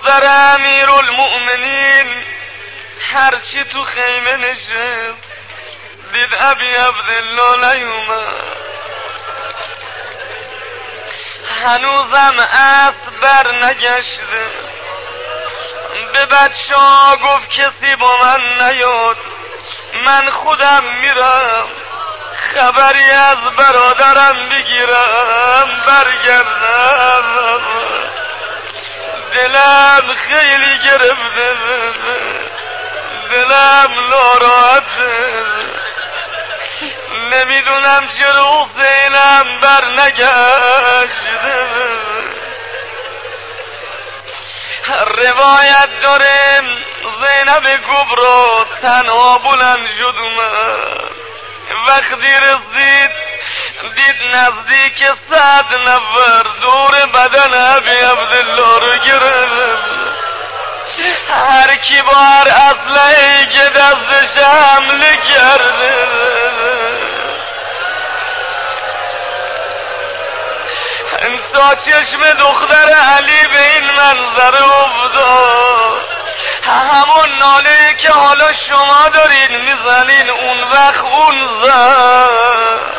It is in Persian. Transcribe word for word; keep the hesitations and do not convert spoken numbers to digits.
دختر امیرالمؤمنین هرچی تو خیمه نشست دید ابی عبدالله نیومد، هنوزم اسب بر نگشته. به بچه ها گفت کسی با من نیاد، من خودم میرم خبری از برادرم بگیرم برگردم. دلم خیلی گرفته، دلم ناراحته، نمیدونم چرا حسینم بر نگشته. روایت داره زینب کبرا تنها بلند شد اومد، وقتی رسید دید نزدیک صد نفر دور بدن ابی عبدالله رو گرفت، هر کی با هر اسلحه‌ای که دستش حمله کرده. تا چشم دختر علی به این منظر افتاد، همون ناله‌ای که حالا شما دارین میزنین اون وقت اون زد.